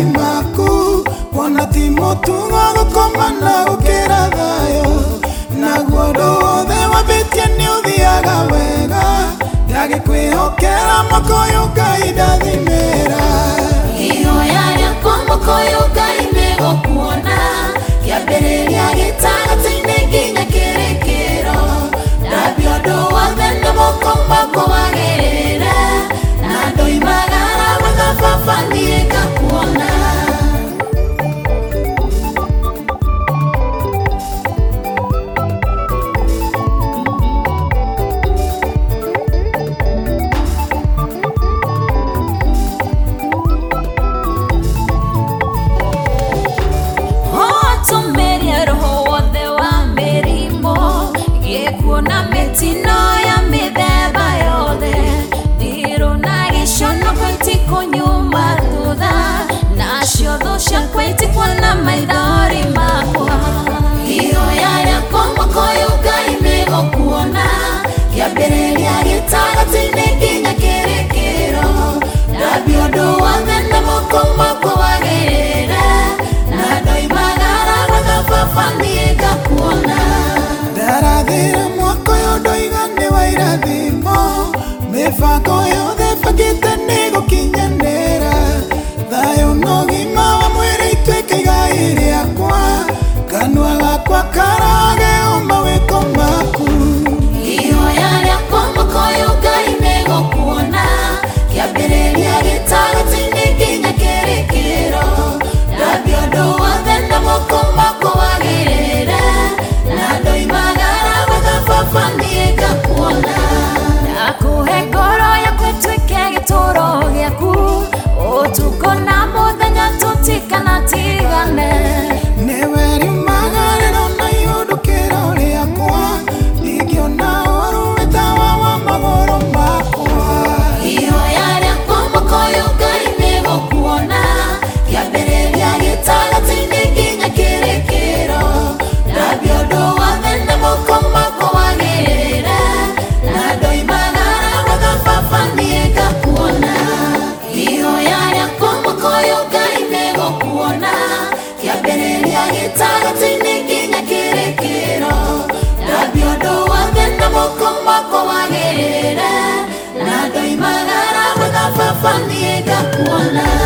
maithori maku kuona ti mũtugo gũkoma na gũkĩra thayũ naguo ũndũ wothe wambĩtie nĩ ũthiaga wega ndagĩkwĩhokera mũkũyũ Ngai ndathimĩra ihoya rĩakwa mũkũyũ Ngai nĩ gũkuona kĩambĩrĩria gĩtagatĩ-inĩ nginya kĩrĩkĩro ndambia ũndũ wothe nĩ moko makwa wagĩrĩre na ndoimagara gwetha baba niĩ ngakuona kuona mĩtino ya mĩthemba yothe ndirũ na gĩconoko itikũnyuma thutha nacio thũ ciakwa itikuona maithori makwa ihoya rĩakwa mũkũyũ Ngai nĩ gũkuona kĩambĩrĩria gĩtagatĩ-inĩ nginya kĩrĩkĩro ndambia ũndũ wothe na moko makwa wagĩrĩre na ndoimagara gwetha baba niĩ ngakuona ndarathĩra mwaka ũyũ ndoiga nĩ wa irathimo mĩbango yothe bangĩte nĩ gũkinyanĩra thayũ na ũgima wa mwĩrĩ ituĩke igai rĩakwa kanua gakwa karage mawĩko maku ihoya rĩakwa mũkũyũ Ngai nĩ gũkuona kĩambĩrĩria gĩtagatĩ-inĩ nginya kĩrĩkĩro ndambia ũndũ wothe na moko makwa wagĩrĩre na ndoimagara gwetha baba niĩ ngakuona ndakũhe ngoro yakwa ĩtuĩke gĩtũũro gĩaku ũtukũ na mũthenya tũtikanatigane nĩwe riumagarĩro na ihũndũkĩro rĩakwa ndingĩona ũru wĩtawa wa magũrũ makwa ihoya rĩakwa mũkũyũ Ngai nĩ gũkuona kĩambĩrĩria gĩtagatĩ-inĩ nginya kĩrĩkĩro ndambia ũndũ wothe na moko makwa wagĩrĩre na ndoimagara gwetha baba niĩ ngakuona ihoya rĩakwa mũkũyũ Ngai nĩ gũkuona kĩambĩrĩria gĩtagatĩ-inĩ nginya kĩrĩkĩro ndambia ũndũ wothe na moko makwa wagĩrĩre na ndoimagara gwetha baba niĩ ngakuona